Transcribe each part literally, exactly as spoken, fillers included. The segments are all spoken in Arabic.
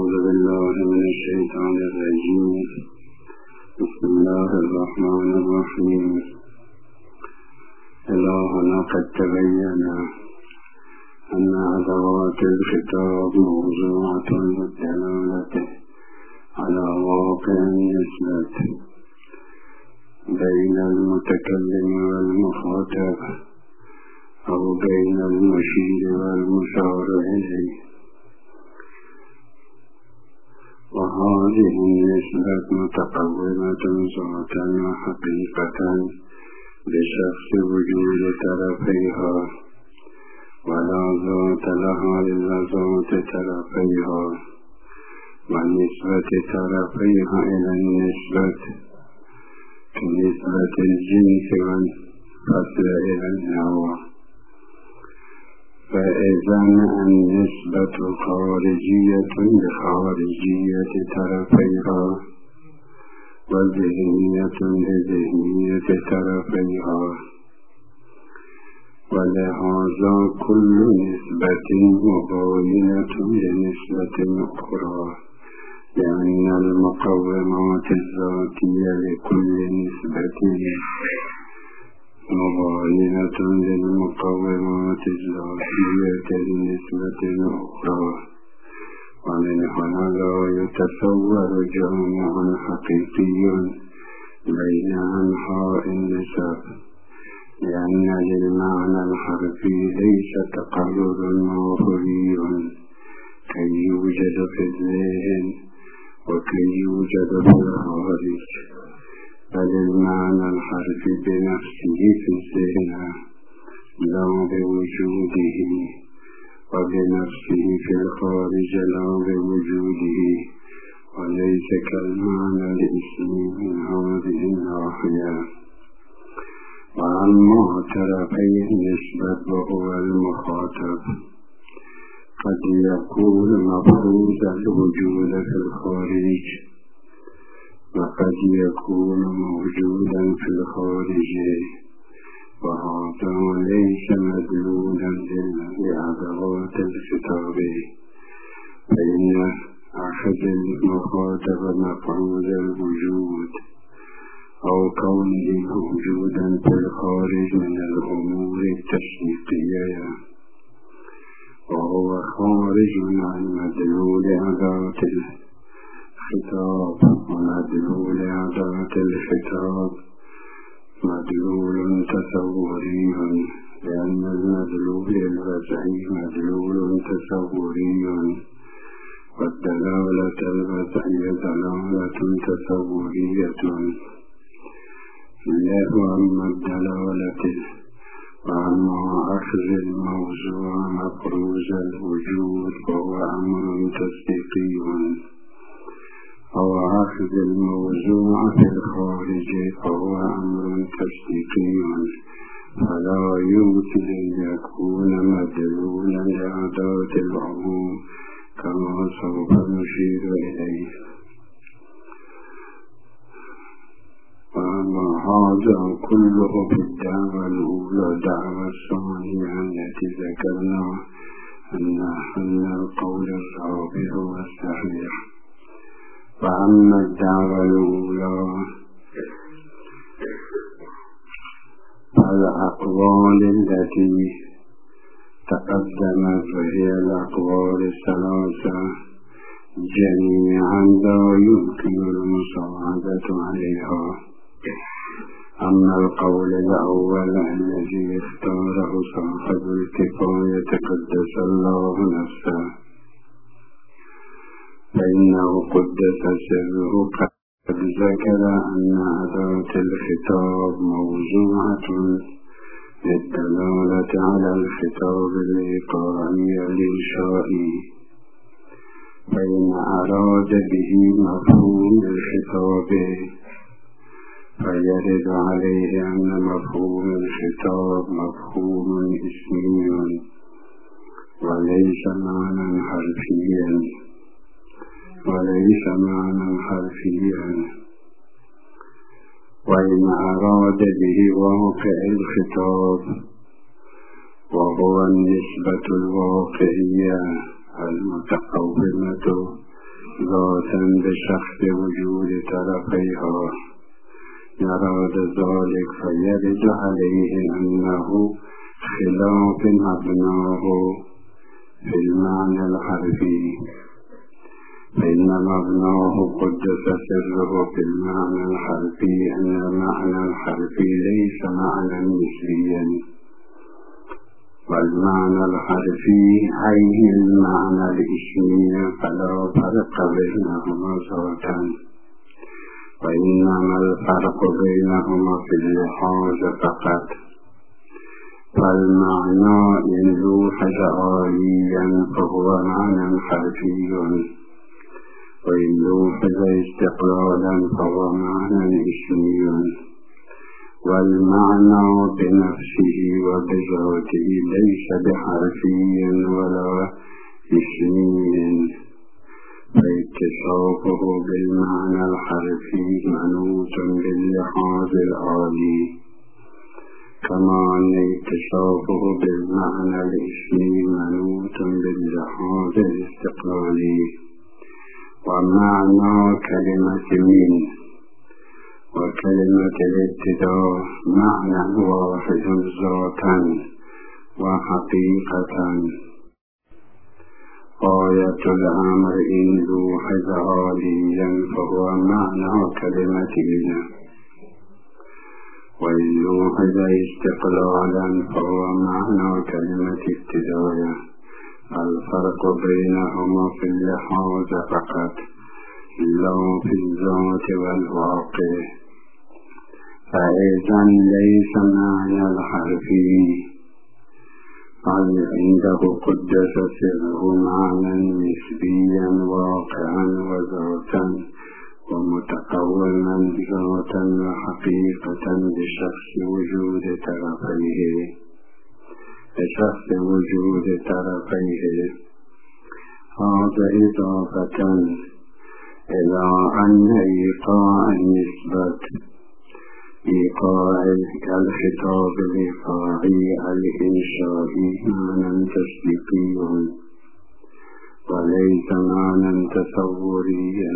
أعوذ بالله من الشيطان الرجيم. بسم الله الرحمن الرحيم. إلهنا قد تبين أن أدوات الخطاب موضوعة للدلالة على واقع النسبة بين المتكلم والمخاطب أو بين المشير والمشار إليه، وهذه النسبة متقومة ذاتا وحقيقة بشخص وجود طرفيها، ولا ذات لها إلا ذات طرفيها، ونسبة طرفيها إلى النسبة كنسبة الجنس والفصل إلى النوع. فإذا النسبة خارجية بخارجية طرفيها، وذهنية بذهنية طرفيها، ولهذا كل نسبة مباينة لنسبة أخرى، لأن المقومات الذاتية لكل نسبة مباينة للمقومات الذاتية لنسبة أخرى. ومن هنا لا يتصور جامع حقيقي بين أنحاء النسب، لأن للمعنى الحرفي ليس تقرر ماهري كي يوجد في الذهن وكي يوجد في الخارج، بل المعنى الحرفي بنفسه في الذهن لا بوجوده، وبنفسه في الخارج لا بوجوده، وليس كالمعنى الاسمي من هذه الناحية. وأما طرفي النسبة وهو المخاطب قد يكون مفروض الوجود في الخارج، وقد يكون موجودا في الخارج، وهذا ليس مدلولا لأدوات الخطاب، فإن أخذ المخاطب مفروض الوجود أو كونه موجودا في الخارج من الأمور التشريعية، وهو خارج عن مدلول أداة الخطاب. ومدلول أداة الخطاب مدلول تصوري، لأن المدلول الوضعي مدلول تصوري، والدلالة الوضعية دلالة تصورية. وأما الدلالة وأما أخذ الموضوع مفروض الوجود فهو أمر تصديقي، أو أخذ الموضوع في الخارج فهو أمر تصديقي، فلا يمكن أن يكون مدلولا لأداة العموم كما سوف نشير إليه. وأما هذا كله في الدعوة الأولى. الدعوة الثانية التي ذكرنا أن القول الرابع والصحيح. وأما الدعوة الأولى فالأقوال التي تقدمت وهي الأقوال الثلاثة جميعا لا يمكن المساعدة عليها. أما القول الأول الذي اختاره صاحب الكفاية قدس الله نفسه، فإنه قدس سره قد ذكر أن أداة الخطاب موضوعة للدلالة على الخطاب الإيقاعي الإنشائي، فإن أراد به مفهوم الخطاب فيرد عليه أن مفهوم الخطاب مفهوم اسمي وليس معنى حرفيا وليس معنى حرفيا. وإن أراد به واقع الخطاب وهو النسبة الواقعية المتقومة ذاتا بشخص وجود طرفيها يراد ذلك فيرد عليه أنه خلاف مبناه في المعنى الحرفي، فإن مبناه قدس سره في المعنى الحرفي أن المعنى الحرفي ليس معنى نسبيا، والمعنى الحرفي عين المعنى الاسمي، فلا فرق بينهما ذاتا، وإنما الفرق بينهما في اللحاظ فقط. فالمعنى إن لوحظ عاليا فهو معنى حرفي، وإن لوحظ استقلالا فهو معنى اسمي، والمعنى بنفسه وبذاته ليس بحرفي ولا اسمي، فاتصافه بالمعنى الحرفي منوط باللحاظ العالي، كما أن اتصافه بالمعنى الاسمي منوط باللحاظ الاستقلالي. ومعنى كلمة من وكلمة الابتداء معنى واحد ذاتا وحقيقة. غاية الأمر إن لوحظ عاليا فهو معنى كلمة من، وإن لوحظ استقلالا فهو معنى كلمة ابتداء. الفرق بينهما في اللحاظ فقط لا في الذات والواقع. فإذا ليس معنى الحرفي عنده قدس سره معنى نسبيا واقعا وذاتا ومتقوما ذاتا وحقيقة بشخص وجود طرفيه بشخص وجود طرفيه هذا إضافة إلى أن إيقاع النسبة إيقاع الخطاب الإيقاعي الإنشائي معنى تصديقي وليس معنى تصوريا.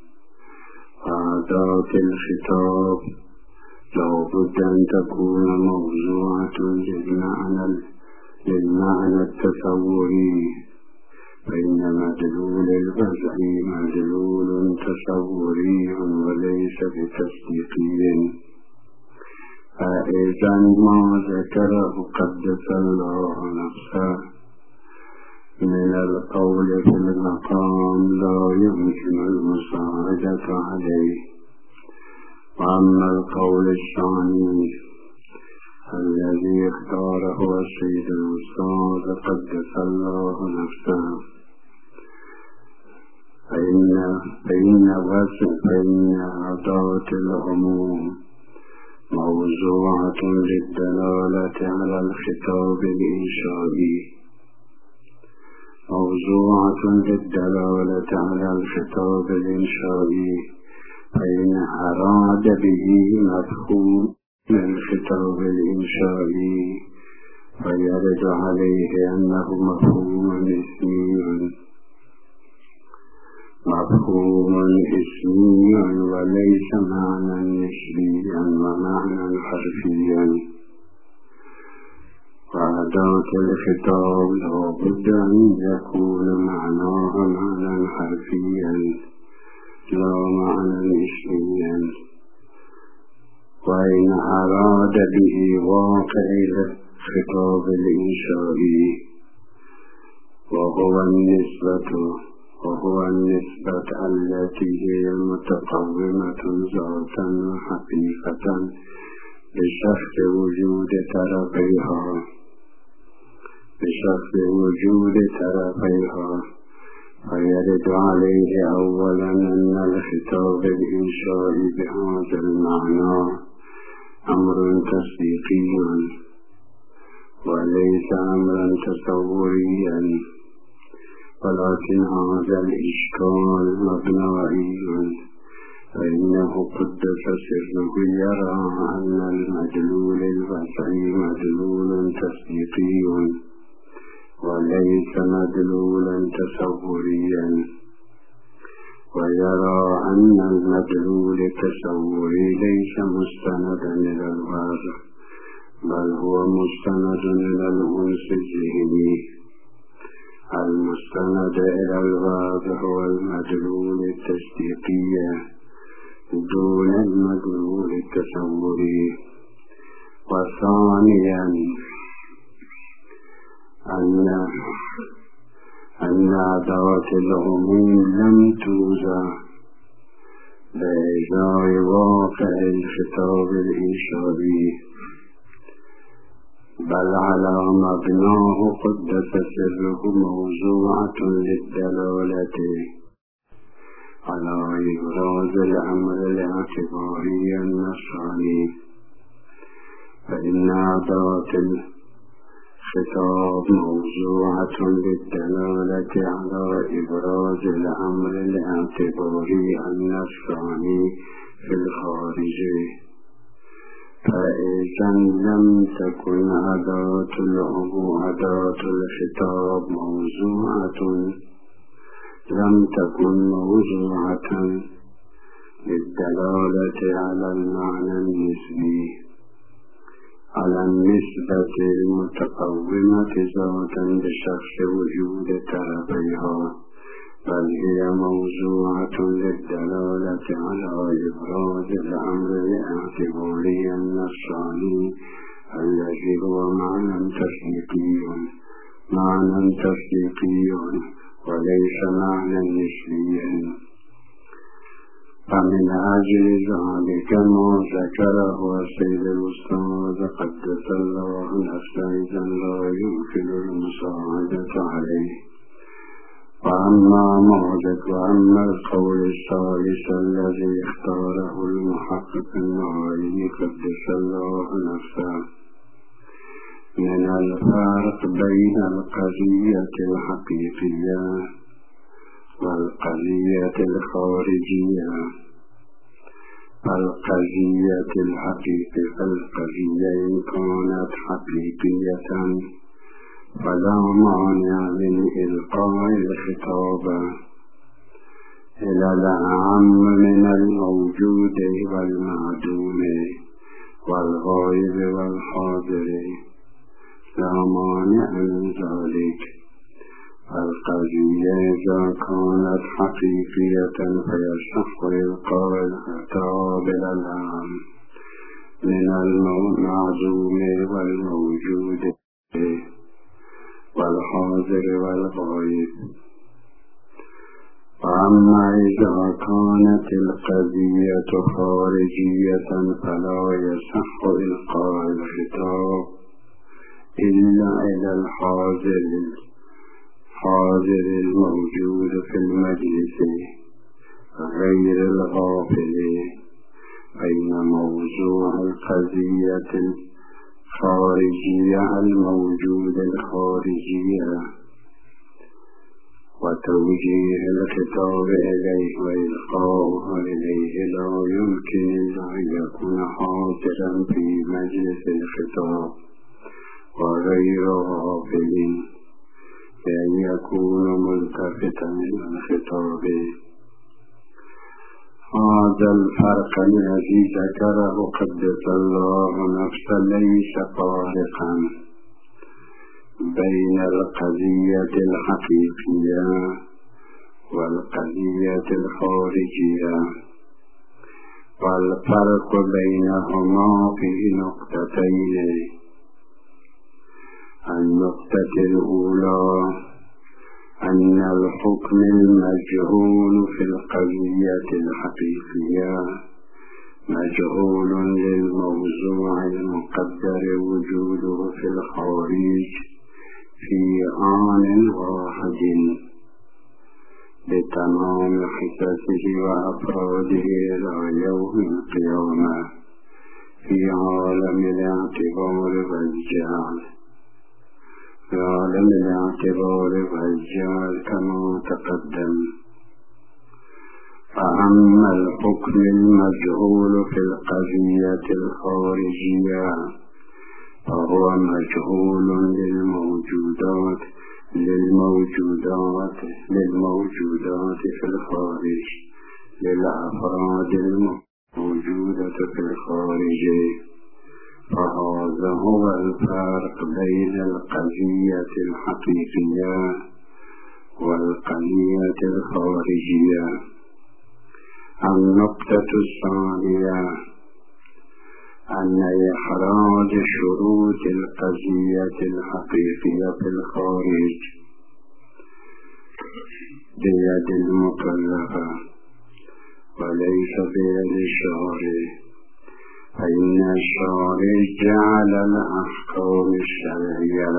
وعادات الخطاب لا بد أن تكون موضوعة للمعنى للمعنى التصوري، فإن مدلول الوضع مدلول تصوري وليس بتصديقي. فإذا ما ذكره قدس الله نفسه من القول في المقام لا يمكن المساعدة عليه. وأما القول الثاني الذي اختاره السيد الأستاذ قدس الله نفسه فإن فإن وصف فإن أداة العموم موضوعة للدلالة على الخطاب الإنشائي موضوعة للدلالة على الخطاب الإنشائي فإن أراد به مفهوم الخطاب الإنشائي فيرد عليه أنه مفهوم اسمي مفهوم اسمي وليس معنى نسبيا ومعنى حرفيا. وأداة الخطاب لا بد أن يكون معناها معنى حرفيا لا معنى اسميا. وإن أراد به واقع الخطاب الإنشائي وهو النسبة وهو النسبة التي هي متقومة ذاتا وحقيقة بشخص وجود طرفيها بشخص وجود طرفيها فيرد عليه أولا أن الخطاب الإنشائي بهذا المعنى أمر تصديقي وليس أمرا تصوريا، ولكن هذا الإشكال مبنائي، فإنه قدس سره يرى أن المدلول الوضعي مدلول تصديقي وليس مدلولا تصوريا. ويرى أن المدلول التصوري ليس مستندا إلى الواقع، بل هو مستند إلى الأنس الذهني. المستند إلى الواقع هو المدلول التصديقي دون المدلول التصوري. وثانيا أن أن أدوات العموم لم توضع بإجراء واقع الخطاب الإنشائي، بل على مبناه قدس سره موضوعة للدلالة على إبراز الأمر الاعتباري النصراني. فإن أدوات الخطاب موضوعة للدلالة على إبراز الأمر الاعتباري النصراني في الخارج، فإذا لم تكن أداة أداة الخطاب موضوعة لم تكن موضوعة للدلالة على المعنى النسبي، على النسبة المتقومة ذاتا بشخص وجود طرفيها، بل هي موضوعة للدلالة على إبراز الأمر الاعتباري النصراني الذي هو معنى تصديقي معنى تصديقي وليس معنى نسبيا. فمن أجل ذلك ما ذكره السيد الأستاذ قدس الله نفسه إذا لا يمكن المساعدة عليه. وأما موجد وأما القول الثالث الذي اختاره المحقق النووي قدس الله نفسه من الفارق بين القضية الحقيقية والقضية الخارجية. القضية الحقيقية القضية إن كانت حقيقية فلا مانع من إلقاء الخطاب إلى الأعم من الموجود والمعدوم والغائب والحاضر، لا مانع من ذلك. القضية إذا كانت حقيقية فيصح إلقاء الخطاب إلى الأعم من المعدوم والموجود والحاضر والغائب. وأما إذا كانت القضية خارجية فلا يصح إلقاء الخطاب إلا إلى الحاضر الحاضر الموجود في المجلس غير الغافل، بين موضوع القضية الخارجية الموجود الخارجية وتوجيه الخطاب إليه وإلقاؤه إليه لا يمكن أن يكون حاضرا في مجلس الخطاب وغير غافل، بأن يكون ملتفتا إلى الخطاب. هذا الفرق الذي ذكره قدس الله نفسه ليس فارقا بين القضية الحقيقية والقضية الخارجية، والفرق بينهما في نقطتين. النقطة الأولى أن الحكم المجهول في القضية الحقيقية مجهول للموضوع المقدر وجوده في الخارج في آن واحد بتمام حساسه وأفراده إلى يوم القيامة في عالم الاعتبار والجعل في عالم الاعتبار والجعل كما تقدم. فأما الحكم المجهول في القضية الخارجية فهو مجهول للموجودات للموجودات للموجودات في الخارج للأفراد الموجودة في الخارج. فهذا هو الفرق بين القضية الحقيقية والقضية الخارجية. النقطة الثانية أن إخراج شروط القضية الحقيقية في الخارج بيد المكلفة وليس بيد الشارع، فإن الشارع جعل الأحكام الشرعية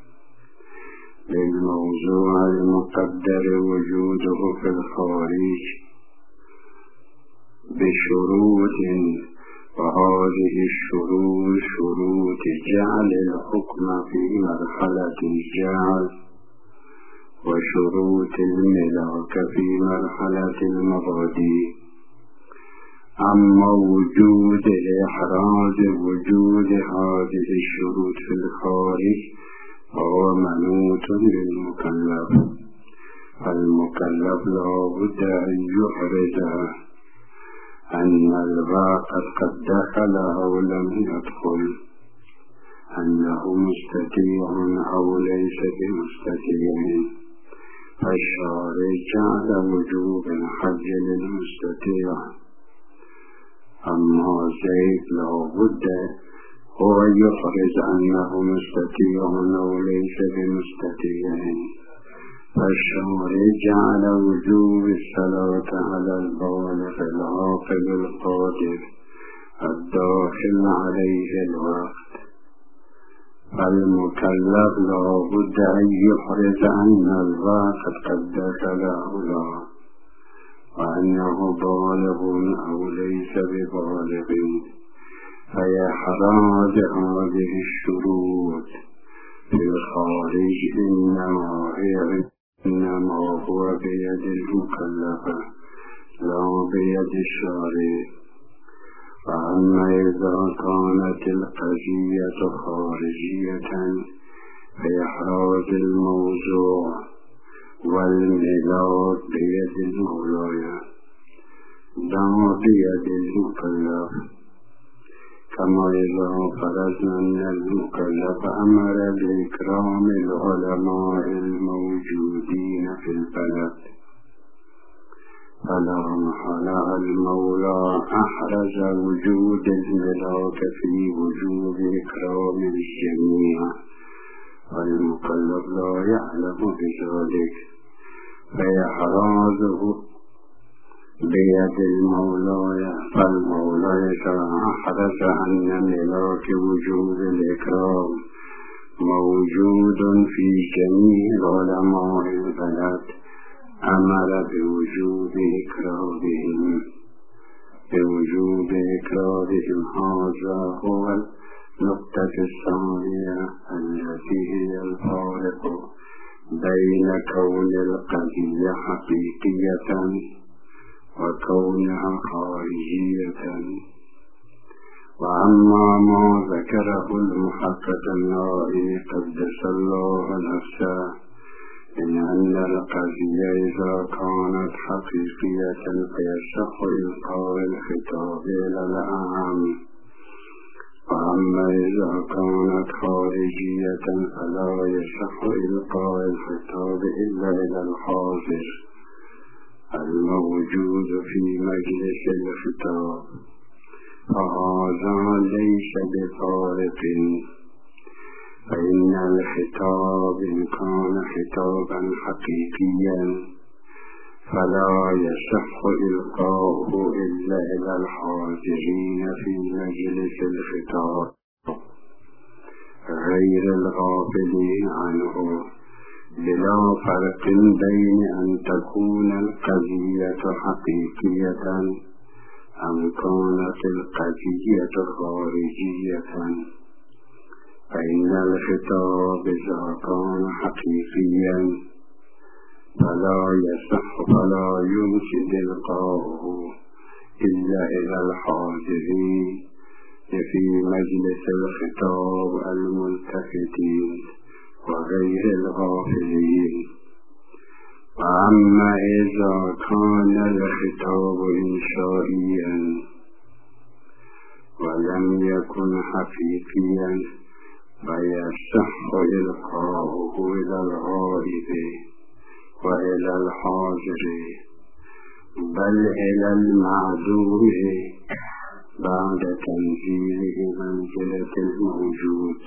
للموضوع المقدر وجوده في الخارج بشروط، وهذه الشروط شروط جعل الحكم في مرحلة الجعل، وشروط الملاك في مرحلة المبادئ. أما وجود إحراز وجود هذه الشروط في الخارج فهو منوط للمكلف، فالمكلف لا بد أن يحرز أن الواقع قد دخل أو لم يدخل، أنه مستطيع أو ليس بمستطيع، فالشارع جعل وجوب الحج للمستطيع. أما زيد لا بد هو يحرز أنه مستطيع أو ليس بمستطيع، فالشارع جعل وجوب الصلاة على البالغ العاقل القادر الداخل عليه الوقت. فالمكلف لا بد أن يحرز أن الوقت قد دخل أو لا، وأنه بالغ أو ليس ببالغ، فيحرز هذه الشروط في الخارج إنما هي إنما هو بيد المكلفة لا بيد الشارع. فأما إذا كانت القضية خارجية فإحراز الموضوع والملاك بيد المولاي لا بيد المكلف، كما إذا فرضنا أن المكلف أمر بإكرام العلماء الموجودين في البلد، فلا محالة المولى أحرز وجود الملاك في وجوب إكرام الجميع، والمكلف لا يعلم بذلك، فيحرزه بيد المولى. فالمولى أحرز أن ملاك وجود الإكرام موجود في جميع علماء البلد، أمر بوجوب إكرامهم بوجوب إكرامهم. هذا هو النقطة الثانية التي هي الفارق بين كون القضية حقيقية وكونها خارجية. وأما ما ذكره المحقق النائي قدس الله نفسه إن أن القضية إذا كانت حقيقية فيصح إلقاء الخطاب إلى الأعم، وأما إذا كانت خارجية فلا يصح إلقاء الخطاب إلا إلى الحاضر الموجود في مجلس الخطاب، فهذا ليس بفارق، فإن الخطاب إن كان خطابا حقيقيا فلا يصح إلقاؤه إلا إلى الحاضرين في مجلس الخطاب غير الغافلين عنه، بلا فرق بين أن تكون القضية حقيقية أم كانت القضية خارجية. فإن الخطاب إذا كان حقيقيا فلا يصح فلا يمكن إلقاؤه إلا إلى الحاضرين في مجلس الخطاب الملتفتين وغير الغافلين. وأما إذا كان الخطاب إنشائيا ولم يكن حقيقيا فيصح إلقاؤه إلى الغائب وإلى الحاضر بل إلى المعدوم بعد تنزيله منزلة الموجود.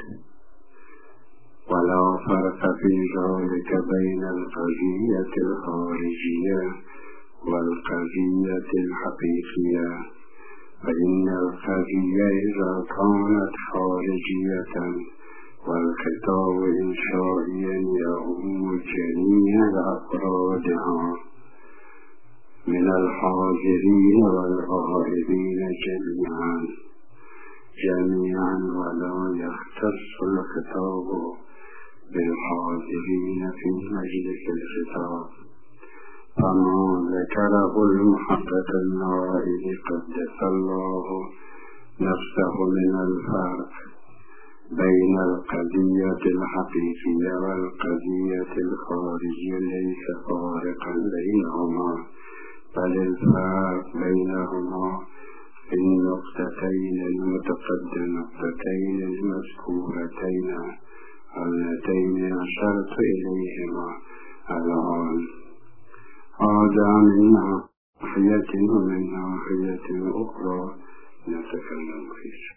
ولا فرق في ذلك بين القضية الخارجية والقضية الحقيقية، فإن القضية إذا كانت خارجية والخطاب إنشائيا يؤم جميع أفرادها من الحاضرين والغائبين جميعا جميعا ولا يختص الخطاب بالحاضرين في مجلس الخطاب. فما ذكره المحقق النائل قدس الله نفسه من الفرق بين القضية الحقيقية والقضية الخارجية ليس فارقا بينهما، بل الفرق بينهما في النقطتين المتقدمتين المذكورتين اللتين أشرت إليهما الآن. هذا من ناحية ومن ناحية أخرى نتكلم فيه.